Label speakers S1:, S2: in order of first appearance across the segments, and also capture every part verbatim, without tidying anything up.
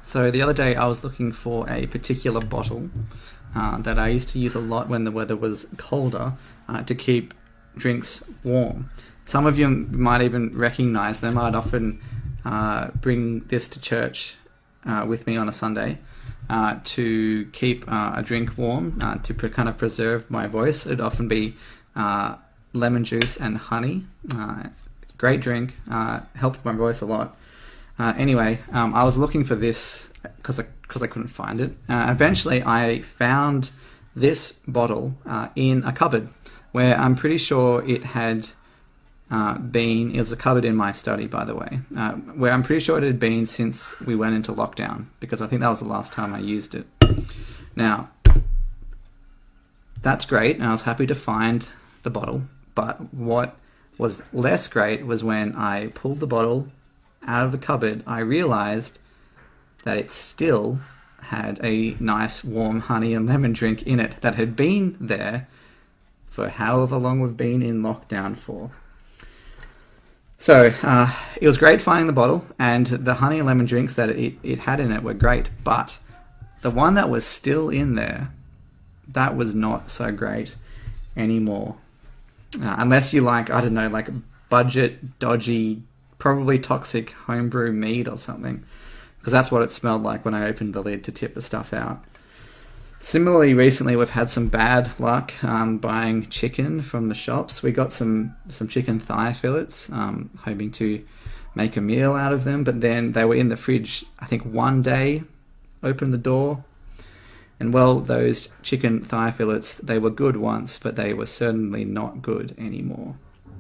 S1: So the other day I was looking for a particular bottle uh, that I used to use a lot when the weather was colder uh, to keep drinks warm. Some of you might even recognize them. I'd often uh, bring this to church uh, with me on a Sunday uh, to keep uh, a drink warm, uh, to pre- kind of preserve my voice. It'd often be uh, lemon juice and honey. Uh, great drink, uh, helped my voice a lot. Uh, anyway, um, I was looking for this because I, cause I couldn't find it. Uh, eventually, I found this bottle uh, in a cupboard where I'm pretty sure it had uh, been... It was a cupboard in my study, by the way, uh, where I'm pretty sure it had been since we went into lockdown, because I think that was the last time I used it. Now, that's great, and I was happy to find the bottle, but what was less great was when I pulled the bottle out of the cupboard, I realized that it still had a nice warm honey and lemon drink in it that had been there for however long we've been in lockdown for. So uh, it was great finding the bottle, and the honey and lemon drinks that it, it had in it were great, but the one that was still in there, that was not so great anymore. Uh, unless you like, I don't know, like budget, dodgy, probably toxic homebrew mead or something, because that's what it smelled like when I opened the lid to tip the stuff out. Similarly, recently we've had some bad luck um, buying chicken from the shops. We got some, some chicken thigh fillets, um, hoping to make a meal out of them, but then they were in the fridge, I think one day, opened the door, and well, those chicken thigh fillets, they were good once, but they were certainly not good anymore.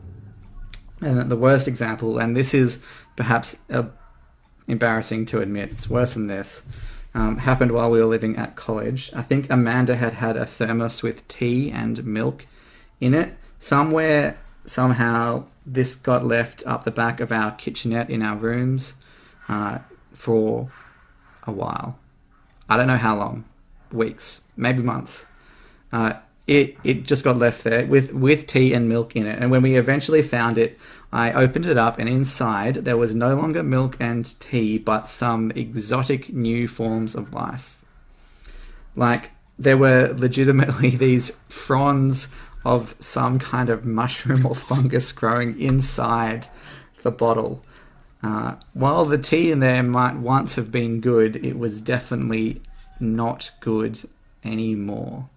S1: And the worst example, and this is perhaps uh, embarrassing to admit, it's worse than this, um, happened while we were living at college. I think Amanda had had a thermos with tea and milk in it. Somewhere, somehow, this got left up the back of our kitchenette in our rooms uh, for a while. I don't know how long. Weeks, maybe months. Uh, It it just got left there with, with tea and milk in it. And when we eventually found it, I opened it up, and inside there was no longer milk and tea, but some exotic new forms of life. Like, there were legitimately these fronds of some kind of mushroom or fungus growing inside the bottle. Uh, while the tea in there might once have been good, it was definitely not good anymore.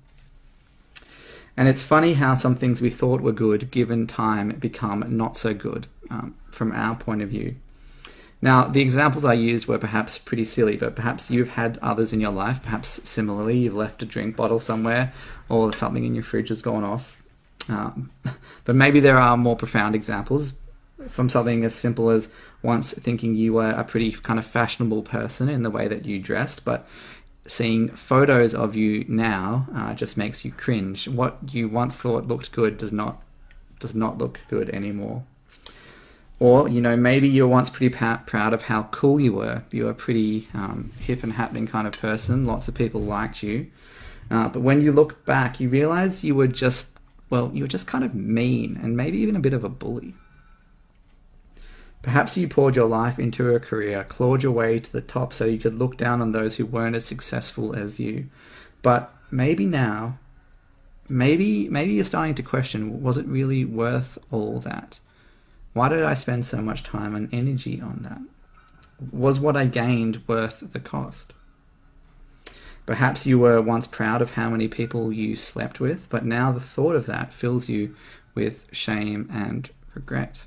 S1: And it's funny how some things we thought were good, given time, become not so good um, from our point of view. Now, the examples I used were perhaps pretty silly, but perhaps you've had others in your life. Perhaps similarly, you've left a drink bottle somewhere, or something in your fridge has gone off. Um, but maybe there are more profound examples, from something as simple as once thinking you were a pretty kind of fashionable person in the way that you dressed, but seeing photos of you now uh, just makes you cringe. What you once thought looked good does not does not look good anymore. Or, you know, maybe you were once pretty pa- proud of how cool you were. You were a pretty um, hip and happening kind of person. Lots of people liked you. Uh, but when you look back, you realize you were just, well, you were just kind of mean, and maybe even a bit of a bully. Perhaps you poured your life into a career, clawed your way to the top so you could look down on those who weren't as successful as you. But maybe now, maybe maybe you're starting to question, was it really worth all that? Why did I spend so much time and energy on that? Was what I gained worth the cost? Perhaps you were once proud of how many people you slept with, but now the thought of that fills you with shame and regret.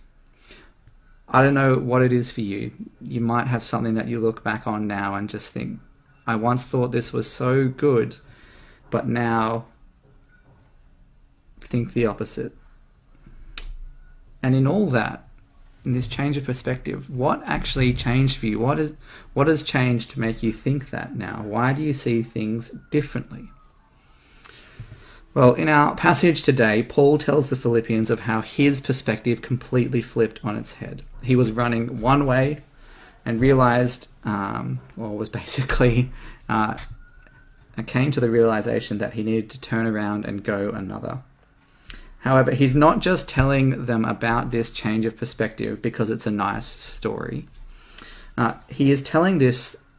S1: I don't know what it is for you. You might have something that you look back on now and just think, I once thought this was so good, but now think the opposite. And in all that, in this change of perspective, what actually changed for you? What is what has changed to make you think that now? Why do you see things differently? Well, in our passage today, Paul tells the Philippians of how his perspective completely flipped on its head. He was running one way and realized, um, or was basically, uh, came to the realization that he needed to turn around and go another. However, he's not just telling them about this change of perspective because it's a nice story. Uh, he is telling this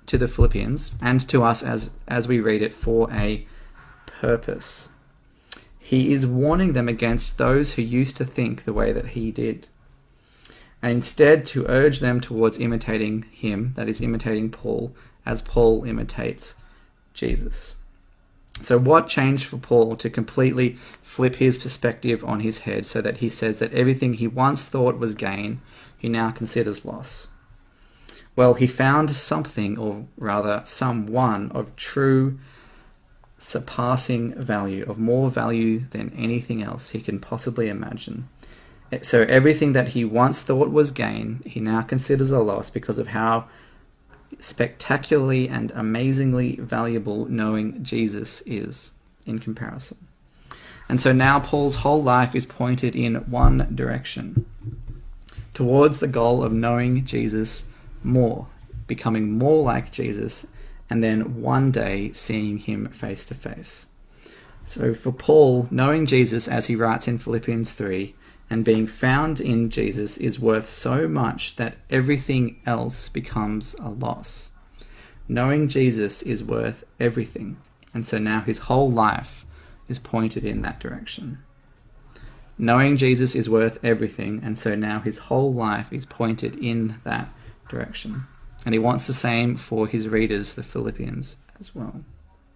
S1: to the Philippians and to us as, as we read it for a purpose. He is warning them against those who used to think the way that he did, and instead to urge them towards imitating him, that is, imitating Paul, as Paul imitates Jesus. So what changed for Paul to completely flip his perspective on his head so that he says that everything he once thought was gain, he now considers loss? Well, he found something, or rather someone, of true surpassing value, of more value than anything else he can possibly imagine. So everything that he once thought was gain, he now considers a loss because of how spectacularly and amazingly valuable knowing Jesus is in comparison. And so now Paul's whole life is pointed in one direction, towards the goal of knowing Jesus more, becoming more like Jesus, and then one day seeing him face to face. So for Paul, knowing Jesus, as he writes in Philippians three, and being found in Jesus is worth so much that everything else becomes a loss. Knowing Jesus is worth everything, and so now his whole life is pointed in that direction. Knowing Jesus is worth everything, and so now his whole life is pointed in that direction. And he wants the same for his readers, the Philippians, as well.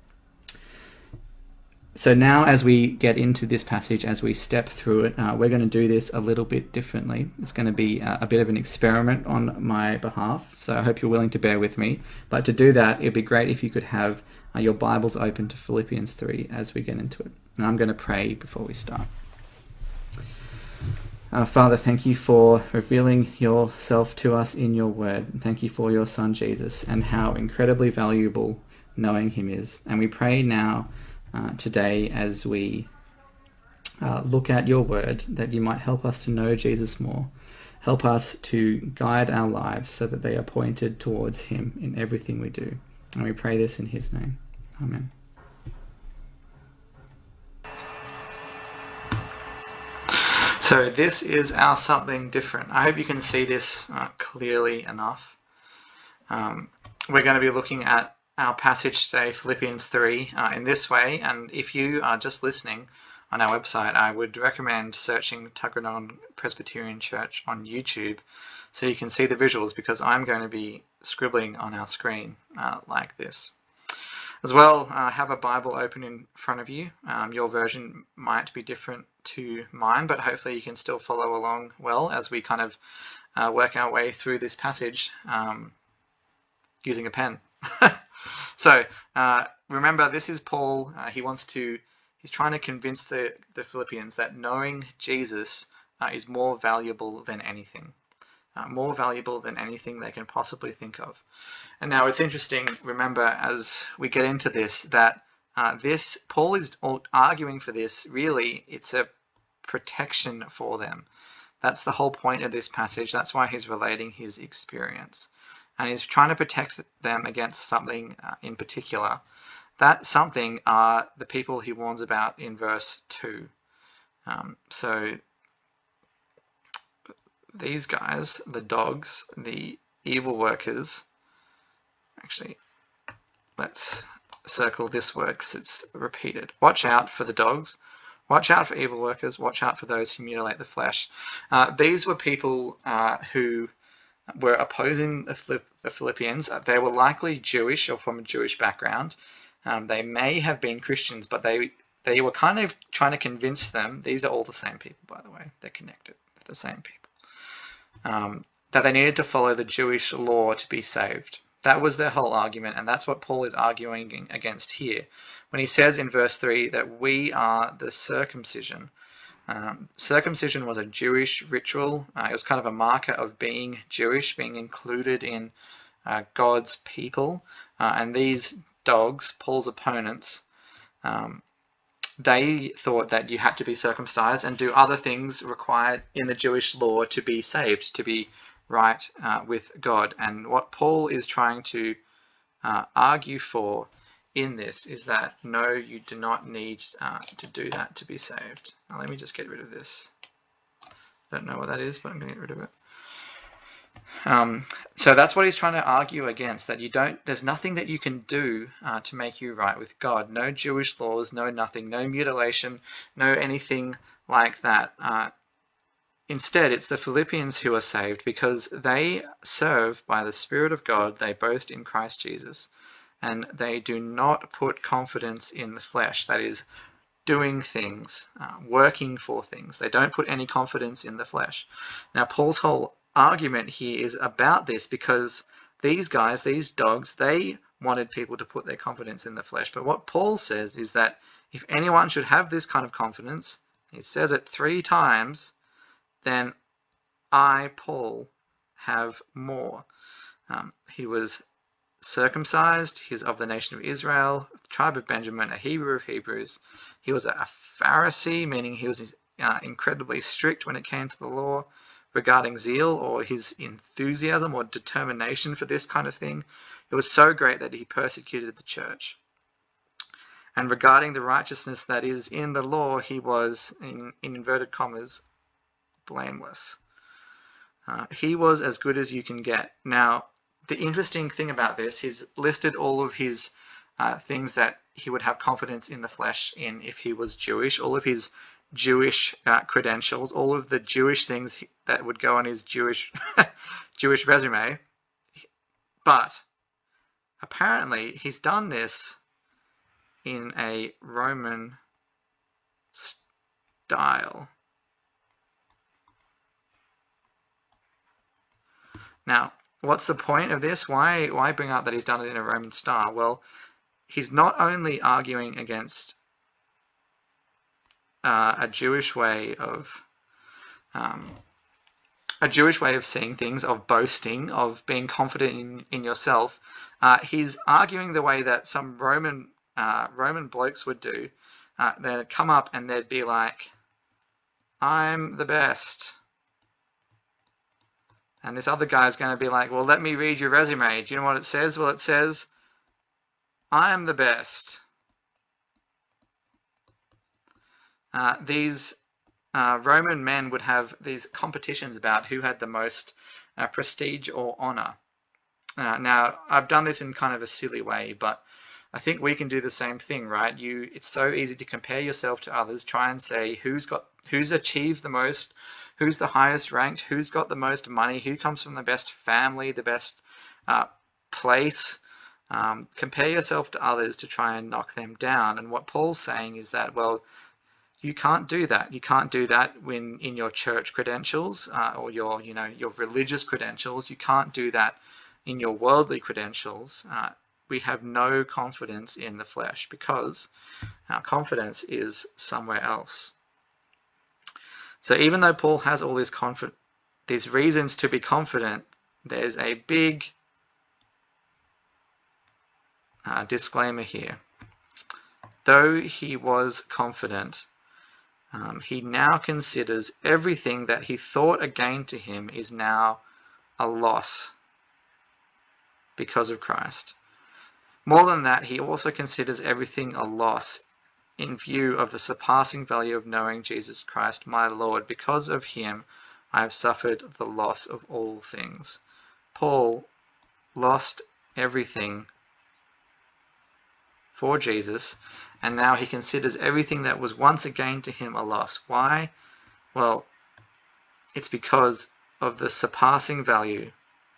S1: So now as we get into this passage, as we step through it, uh, we're going to do this a little bit differently. It's going to be a, a bit of an experiment on my behalf, so I hope you're willing to bear with me. But to do that, it'd be great if you could have uh, your Bibles open to Philippians three as we get into it. And I'm going to pray before we start. Uh, Father, thank you for revealing yourself to us in your word. And thank you for your Son, Jesus, and how incredibly valuable knowing him is. And we pray now, Uh, today as we uh, look at your word, that you might help us to know Jesus more. Help us to guide our lives so that they are pointed towards him in everything we do. And we pray this in his name. Amen. So this is our something different. I hope you can see this uh, clearly enough. Um, we're going to be looking at our passage today, Philippians three, uh, in this way. And if you are just listening on our website, I would recommend searching Tuggeranong Presbyterian Church on YouTube so you can see the visuals, because I'm going to be scribbling on our screen uh, like this. As well, uh, have a Bible open in front of you. Um, your version might be different to mine, but hopefully you can still follow along well as we kind of uh, work our way through this passage um, using a pen. So uh, remember, this is Paul. Uh, he wants to, he's trying to convince the, the Philippians that knowing Jesus uh, is more valuable than anything, uh, more valuable than anything they can possibly think of. And now it's interesting, remember, as we get into this, that uh, this, Paul is arguing for this, really, it's a protection for them. That's the whole point of this passage. That's why he's relating his experience. And he's trying to protect them against something uh, in particular. That something are the people he warns about in verse two. Um, so these guys, the dogs, the evil workers, actually, let's circle this word because it's repeated. Watch out for the dogs. Watch out for evil workers. Watch out for those who mutilate the flesh. Uh, these were people uh, who were opposing the, the Philippians. They were likely Jewish or from a Jewish background. Um, they may have been Christians, but they they were kind of trying to convince them, these are all the same people, by the way, they're connected, they're the same people, um, that they needed to follow the Jewish law to be saved. That was their whole argument, and that's what Paul is arguing against here. When he says in verse three that we are the circumcision, Um, circumcision was a Jewish ritual. Uh, it was kind of a marker of being Jewish, being included in uh, God's people. Uh, and these dogs, Paul's opponents, um, they thought that you had to be circumcised and do other things required in the Jewish law to be saved, to be right uh, with God. And what Paul is trying to uh, argue for in this is that no, you do not need uh, to do that to be saved. Now let me just get rid of this. I don't know what that is, but I'm going to get rid of it. Um, so that's what he's trying to argue against, that you don't, there's nothing that you can do uh, to make you right with God. No Jewish laws, no nothing, no mutilation, no anything like that. Uh, instead, it's the Philippians who are saved because they serve by the Spirit of God. They boast in Christ Jesus, and they do not put confidence in the flesh. That is, doing things, uh, working for things. They don't put any confidence in the flesh. Now, Paul's whole argument here is about this because these guys, these dogs, they wanted people to put their confidence in the flesh. But what Paul says is that if anyone should have this kind of confidence, he says it three times, then I, Paul, have more. Um, he was circumcised, he is of the nation of Israel, the tribe of Benjamin, a Hebrew of Hebrews. He was a Pharisee, meaning he was uh, incredibly strict when it came to the law. Regarding zeal or his enthusiasm or determination for this kind of thing, it was so great that he persecuted the church. And regarding the righteousness that is in the law, he was, in, in inverted commas, blameless. Uh, he was as good as you can get. Now, the interesting thing about this, he's listed all of his uh, things that he would have confidence in the flesh in if he was Jewish, all of his Jewish uh, credentials, all of the Jewish things that would go on his Jewish Jewish resume. But apparently he's done this in a Roman style. Now, what's the point of this? Why, why bring up that he's done it in a Roman style? Well, he's not only arguing against uh, a Jewish way of um, a Jewish way of seeing things, of boasting, of being confident in, in yourself. Uh, he's arguing the way that some Roman uh, Roman blokes would do. Uh, they'd come up and they'd be like, "I'm the best." And this other guy's going to be like, "Well, let me read your resume. Do you know what it says?" Well, it says, "I am the best." Uh, these uh, Roman men would have these competitions about who had the most uh, prestige or honor. Uh, now, I've done this in kind of a silly way, but I think we can do the same thing, right? You, it's so easy to compare yourself to others, try and say who's got, who's achieved the most, who's the highest ranked, who's got the most money, who comes from the best family, the best uh, place. Um, compare yourself to others to try and knock them down. And what Paul's saying is that, well, you can't do that. You can't do that when in your church credentials uh, or your, you know, your religious credentials. You can't do that in your worldly credentials. Uh, we have no confidence in the flesh because our confidence is somewhere else. So even though Paul has all these confi- these reasons to be confident, there's a big uh, disclaimer here. Though he was confident, um, he now considers everything that he thought a gain to him is now a loss because of Christ. More than that, he also considers everything a loss in view of the surpassing value of knowing Jesus Christ, my Lord. Because of him, I have suffered the loss of all things. Paul lost everything for Jesus, and now he considers everything that was once a gain to him a loss. Why? Well, it's because of the surpassing value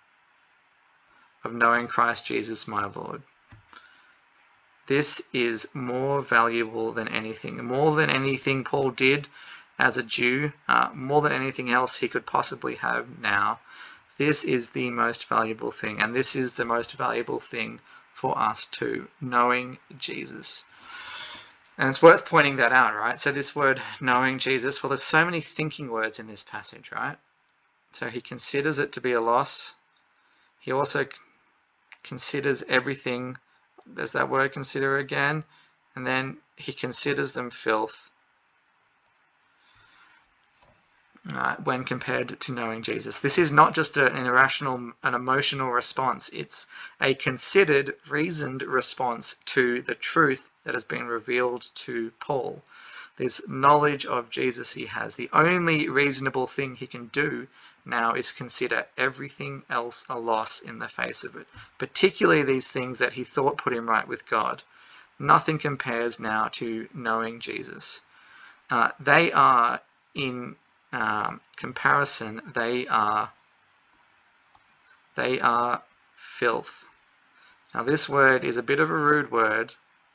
S1: of knowing Christ Jesus, my Lord. This is more valuable than anything, more than anything Paul did as a Jew, uh, more than anything else he could possibly have now. This is the most valuable thing, and this is the most valuable thing for us too, knowing Jesus. And it's worth pointing that out, right? So this word, knowing Jesus, well, there's so many thinking words in this passage, right? So he considers it to be a loss. He also considers everything. There's that word consider again, and then he considers them filth uh, when compared to knowing Jesus. This is not just a, an irrational, an emotional response. It's a considered, reasoned response to the truth that has been revealed to Paul. This knowledge of Jesus he has. The only reasonable thing he can do now is to consider everything else a loss in the face of it, particularly these things that he thought put him right with God. Nothing compares now to knowing Jesus. Uh, they are, in um, comparison, they are they are filth. Now this word is a bit of a rude word.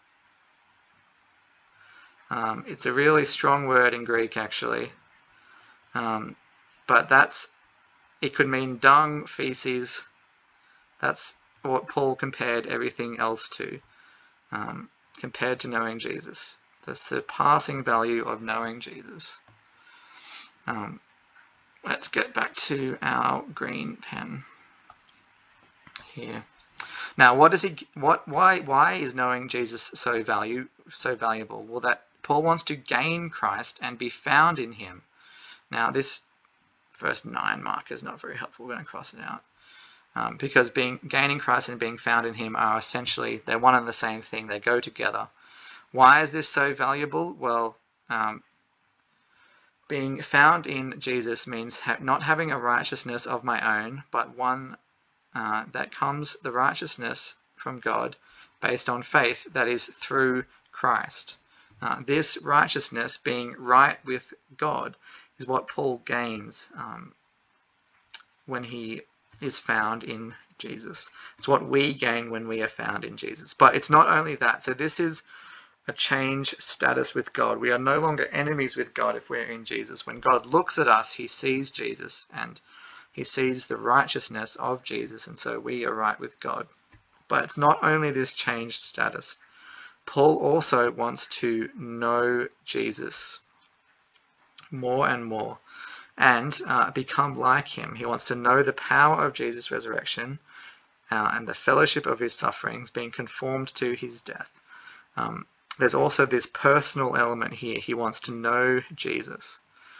S1: Um, it's a really strong word in Greek, actually. Um, but that's, it could mean dung, feces. That's what Paul compared everything else to, um, compared to knowing Jesus. The surpassing value of knowing Jesus. Um, let's get back to our green pen here. Now, what does he? What? Why? Why is knowing Jesus so value so valuable? Well, that Paul wants to gain Christ and be found in Him. Now, this verse nine marker is not very helpful. We're going to cross it out um, because being gaining Christ and being found in Him are essentially, they're one and the same thing. They go together. Why is this so valuable? Well, um, being found in Jesus means ha- not having a righteousness of my own, but one uh, that comes, the righteousness from God based on faith, that is through Christ. Uh, this righteousness, being right with God, is what Paul gains um, when he is found in Jesus. It's what we gain when we are found in Jesus. But it's not only that. So this is a change status with God. We are no longer enemies with God if we're in Jesus. When God looks at us, he sees Jesus and he sees the righteousness of Jesus, and so we are right with God. But it's not only this changed status. Paul also wants to know Jesus more and more and uh, become like him. He wants to know the power of Jesus' resurrection uh, and the fellowship of his sufferings, being conformed to his death. Um, there's also this personal element here. He wants to know Jesus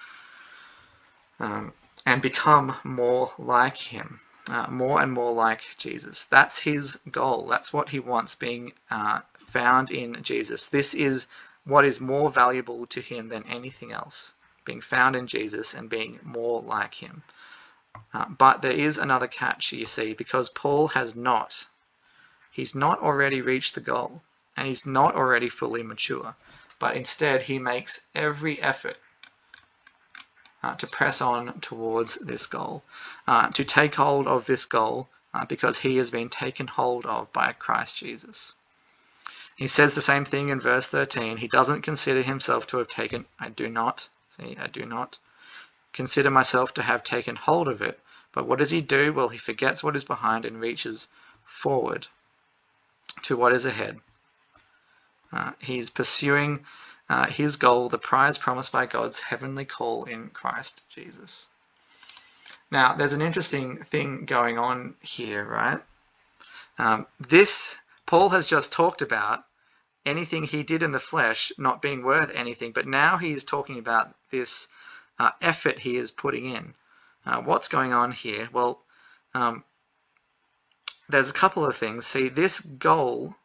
S1: um, and become more like him, uh, more and more like Jesus. That's his goal. That's what he wants, being uh, found in Jesus. This is what is more valuable to him than anything else, being found in Jesus and being more like him. Uh, but there is another catch, you see, because Paul has not, he's not already reached the goal, and he's not already fully mature, but instead he makes every effort uh, to press on towards this goal, uh, to take hold of this goal, uh, because he has been taken hold of by Christ Jesus. He says the same thing in verse thirteen. He doesn't consider himself to have taken, I do not, see, I do not consider myself to have taken hold of it. But what does he do? Well, he forgets what is behind and reaches forward to what is ahead. Uh, he's pursuing uh, his goal, the prize promised by God's heavenly call in Christ Jesus. Now, there's an interesting thing going on here, right? Um, this, Paul has just talked about anything he did in the flesh not being worth anything, but now he is talking about this uh, effort he is putting in. Uh, what's going on here? Well, um, there's a couple of things. See, this goal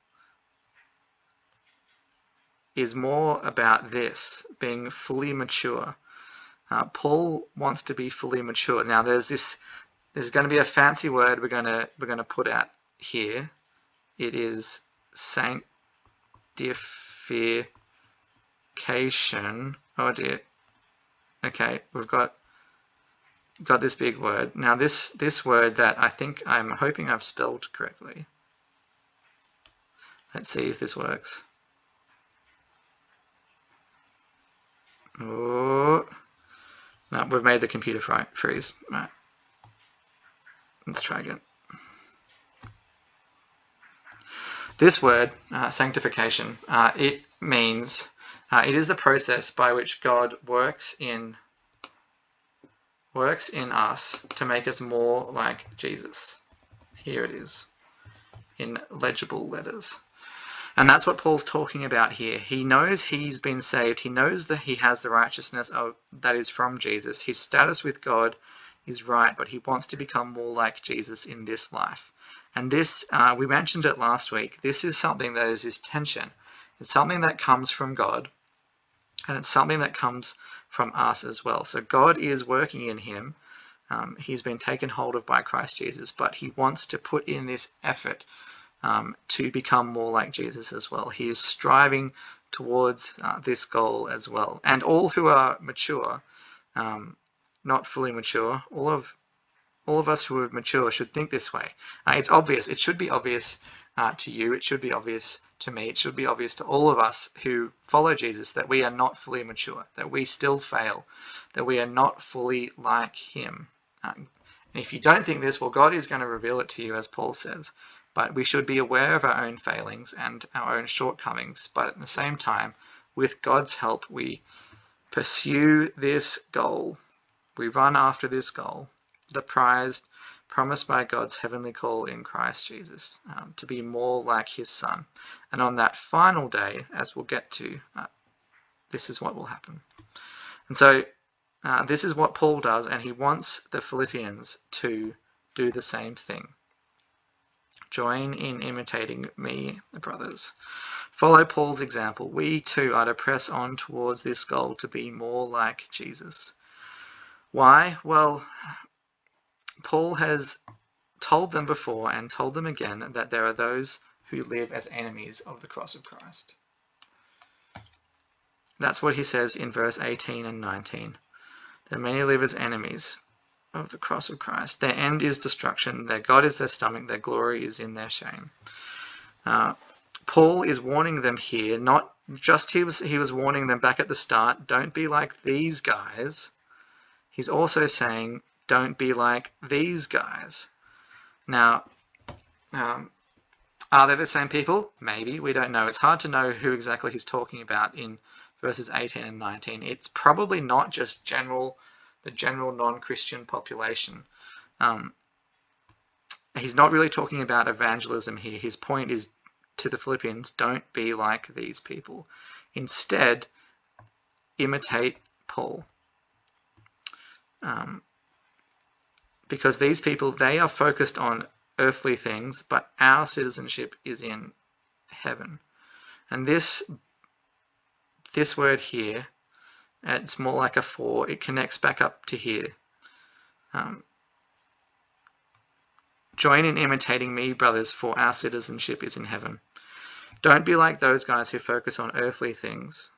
S1: is more about this, being fully mature. Uh, Paul wants to be fully mature. Now, there's this. There's going to be a fancy word we're going to we're going to put out here. It is sanctification. Oh dear. Okay, we've got got this big word. Now, this this word that I think I'm hoping I've spelled correctly. Let's see if this works. Oh, no, we've made the computer freeze. Right. Let's try again. This word, uh, sanctification, uh, it means, uh, it is the process by which God works in, works in us to make us more like Jesus. Here it is, in legible letters. And that's what Paul's talking about here. He knows he's been saved. He knows that he has the righteousness of, that is from Jesus. His status with God is right, but he wants to become more like Jesus in this life. And this, uh, we mentioned it last week, this is something that is this tension. It's something that comes from God, and it's something that comes from us as well. So God is working in him Um, he's been taken hold of by Christ Jesus, but he wants to put in this effort um, to become more like Jesus as well. He is striving towards uh, this goal as well. And all who are mature, um, not fully mature, all of all of us who are mature should think this way. Uh, it's obvious. It should be obvious uh, to you. It should be obvious to me. It should be obvious to all of us who follow Jesus that we are not fully mature, that we still fail, that we are not fully like him. Uh, and if you don't think this, well, God is going to reveal it to you, as Paul says. But we should be aware of our own failings and our own shortcomings. But at the same time, with God's help, we pursue this goal. We run after this goal, the prize promised by God's heavenly call in Christ Jesus, um, to be more like his Son. And on that final day, as we'll get to, uh, this is what will happen. And so uh, this is what Paul does, and he wants the Philippians to do the same thing. Join in imitating me, the brothers. Follow Paul's example. We too are to press on towards this goal to be more like Jesus. Why? Well, Paul has told them before and told them again that there are those who live as enemies of the cross of Christ. That's what he says in verse eighteen and nineteen. That many live as enemies of the cross of Christ. Their end is destruction. Their God is their stomach. Their glory is in their shame. Uh, Paul is warning them here, not just he was, he was warning them back at the start, don't be like these guys. He's also saying, don't be like these guys. Now, um, are they the same people? Maybe. We don't know. It's hard to know who exactly he's talking about in verses eighteen and nineteen. It's probably not just general, the general non-Christian population. Um, he's not really talking about evangelism here. His point is to the Philippians, don't be like these people. Instead, imitate Paul. Um, Because these people, they are focused on earthly things, but our citizenship is in heaven. And this this word here, it's more like a for. It connects back up to here. Um, Join in imitating me, brothers, for our citizenship is in heaven. Don't be like those guys who focus on earthly things.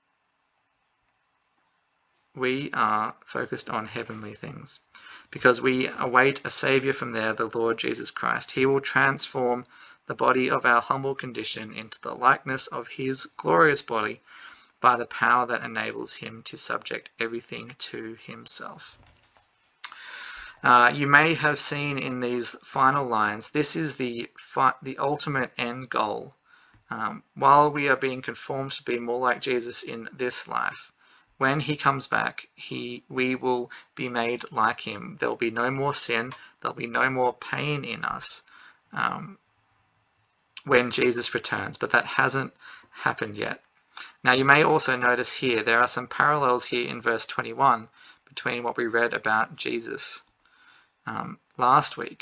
S1: We are focused on heavenly things, because we await a Saviour from there, the Lord Jesus Christ. He will transform the body of our humble condition into the likeness of his glorious body by the power that enables him to subject everything to himself. Uh, you may have seen in these final lines, this is the, fi- the ultimate end goal. Um, while we are being conformed to be more like Jesus in this life, when he comes back, he we will be made like him. There will be no more sin. There will be no more pain in us um, when Jesus returns. But that hasn't happened yet. Now, you may also notice here, there are some parallels here in verse twenty-one between what we read about Jesus um, last week.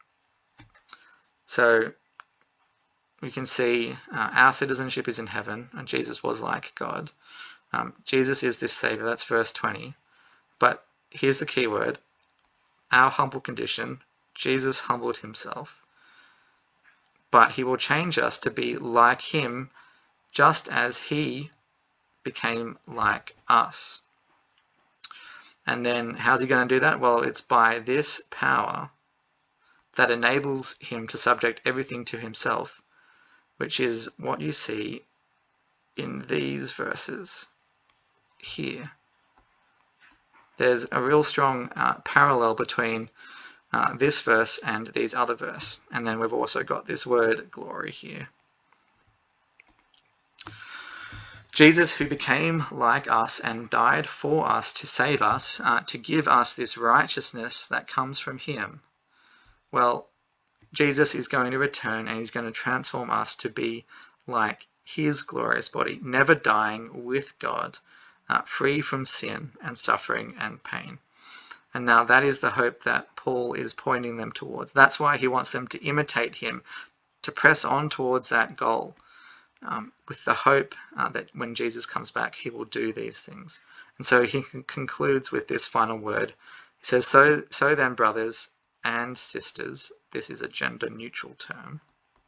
S1: So we can see uh, our citizenship is in heaven, and Jesus was like God. Um, Jesus is this Saviour, that's verse twenty. But here's the key word, our humble condition. Jesus humbled himself. But he will change us to be like him, just as he became like us. And then how's he going to do that? Well, it's by this power that enables him to subject everything to himself, which is what you see in these verses here. There's a real strong uh, parallel between uh, this verse and these other verse. And then we've also got this word glory here. Jesus, who became like us and died for us to save us, uh, to give us this righteousness that comes from him. Well, Jesus is going to return and he's going to transform us to be like his glorious body, never dying, with God, uh, free from sin and suffering and pain. And now that is the hope that Paul is pointing them towards. That's why he wants them to imitate him, to press on towards that goal, um, with the hope uh, that when Jesus comes back, he will do these things. And so he concludes with this final word, He says, so, so then, brothers and sisters, this is a gender-neutral term,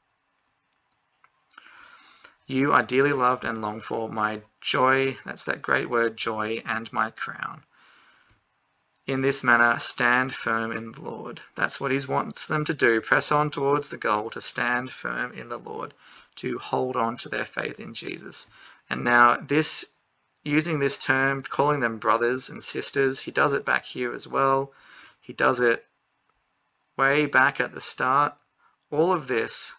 S1: you are dearly loved and longed for, my joy, that's that great word, joy, and my crown. In this manner, stand firm in the Lord. That's what he wants them to do. Press on towards the goal, to stand firm in the Lord, to hold on to their faith in Jesus. And now this, using this term, calling them brothers and sisters, he does it back here as well. He does it way back at the start. All of this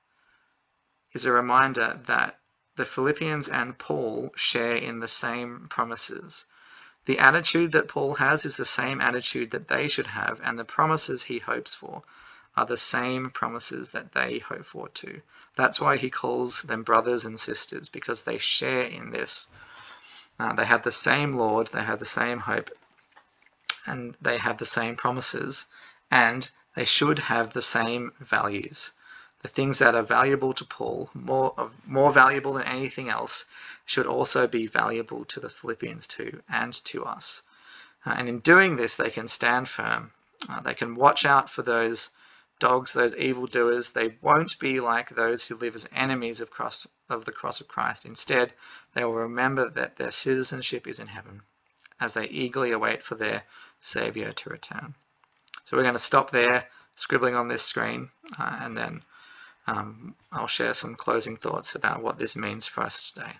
S1: is a reminder that the Philippians and Paul share in the same promises. The attitude that Paul has is the same attitude that they should have, and the promises he hopes for are the same promises that they hope for too. That's why he calls them brothers and sisters, because they share in this. Uh, they have the same Lord, they have the same hope, and they have the same promises, and they should have the same values. The things that are valuable to Paul, more of, more valuable than anything else, should also be valuable to the Philippians too, and to us. Uh, and in doing this, they can stand firm. Uh, they can watch out for those dogs, those evildoers. They won't be like those who live as enemies of, cross, of the cross of Christ. Instead, they will remember that their citizenship is in heaven, as they eagerly await for their Saviour to return. So we're going to stop there, scribbling on this screen, uh, and then um, I'll share some closing thoughts about what this means for us today.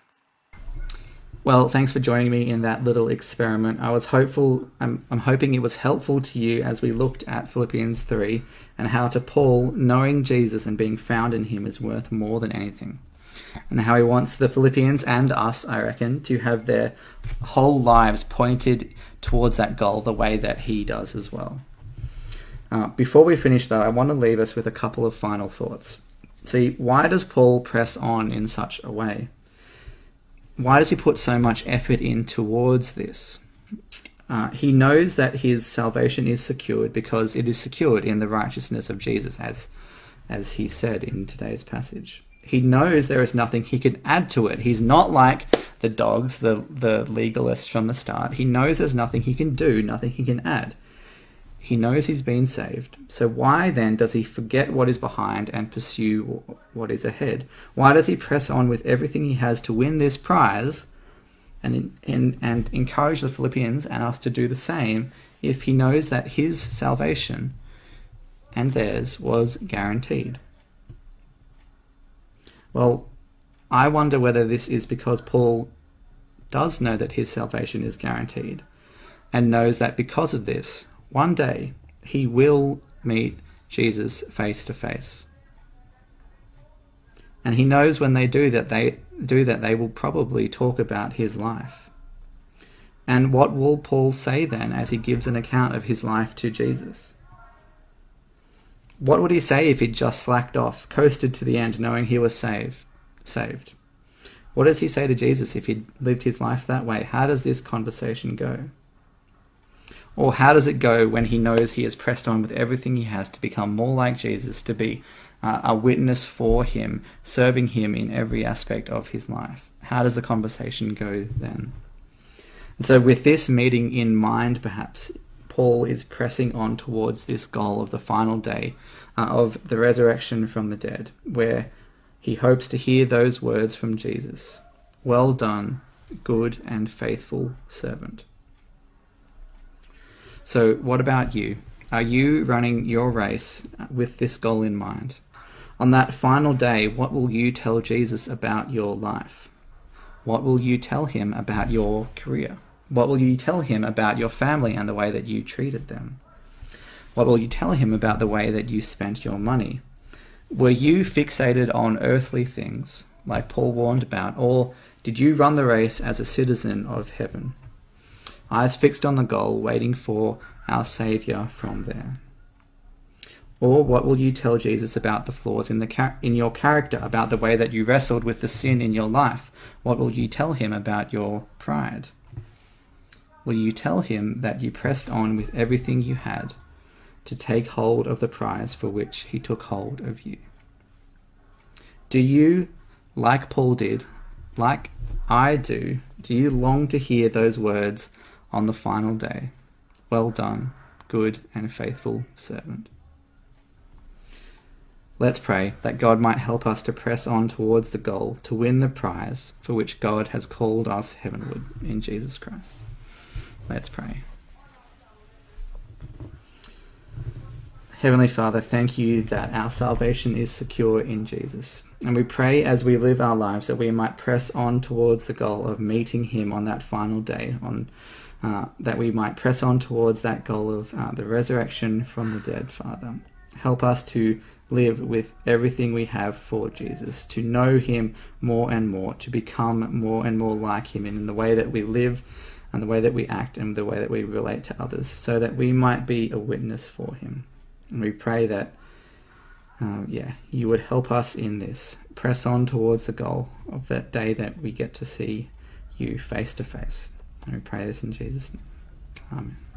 S1: Well, thanks for joining me in that little experiment. I was hopeful, I'm, I'm hoping it was helpful to you as we looked at Philippians three and how to Paul, knowing Jesus and being found in him is worth more than anything. And how he wants the Philippians and us, I reckon, to have their whole lives pointed towards that goal the way that he does as well. Uh, before we finish, though, I want to leave us with a couple of final thoughts. See, why does Paul press on in such a way? Why does he put so much effort in towards this? Uh, he knows that his salvation is secured because it is secured in the righteousness of Jesus, as, as he said in today's passage. He knows there is nothing he can add to it. He's not like the dogs, the, the legalists from the start. He knows there's nothing he can do, nothing he can add. He knows he's been saved. So why then does he forget what is behind and pursue what is ahead? Why does he press on with everything he has to win this prize and, and, and encourage the Philippians and us to do the same if he knows that his salvation and theirs was guaranteed? Well, I wonder whether this is because Paul does know that his salvation is guaranteed and knows that because of this, one day he will meet Jesus face to face. And he knows when they do that, they do that, they will probably talk about his life. And what will Paul say then as he gives an account of his life to Jesus? What would he say if he'd just slacked off, coasted to the end, knowing he was saved? saved? What does he say to Jesus if he'd lived his life that way? How does this conversation go? Or how does it go when he knows he has pressed on with everything he has to become more like Jesus, to be uh, a witness for him, serving him in every aspect of his life? How does the conversation go then? And so with this meeting in mind, perhaps, Paul is pressing on towards this goal of the final day uh, of the resurrection from the dead, where he hopes to hear those words from Jesus. Well done, good and faithful servant. So what about you? Are you running your race with this goal in mind? On that final day, what will you tell Jesus about your life? What will you tell him about your career? What will you tell him about your family and the way that you treated them? What will you tell him about the way that you spent your money? Were you fixated on earthly things, like Paul warned about, or did you run the race as a citizen of heaven? Eyes fixed on the goal, waiting for our Saviour from there. Or what will you tell Jesus about the flaws in the char- in your character, about the way that you wrestled with the sin in your life? What will you tell him about your pride? Will you tell him that you pressed on with everything you had to take hold of the prize for which he took hold of you? Do you, like Paul did, like I do, do you long to hear those words on the final day? Well done, good and faithful servant. Let's pray that God might help us to press on towards the goal, to win the prize for which God has called us heavenward in Jesus Christ. Let's pray. Heavenly Father, thank you that our salvation is secure in Jesus. And we pray as we live our lives that we might press on towards the goal of meeting him on that final day, on uh, that we might press on towards that goal of uh, the resurrection from the dead, Father. Help us to live with everything we have for Jesus, to know him more and more, to become more and more like him in the way that we live and the way that we act and the way that we relate to others, so that we might be a witness for him. And we pray that, um, yeah, you would help us in this. Press on towards the goal of that day that we get to see you face to face. And we pray this in Jesus' name. Amen.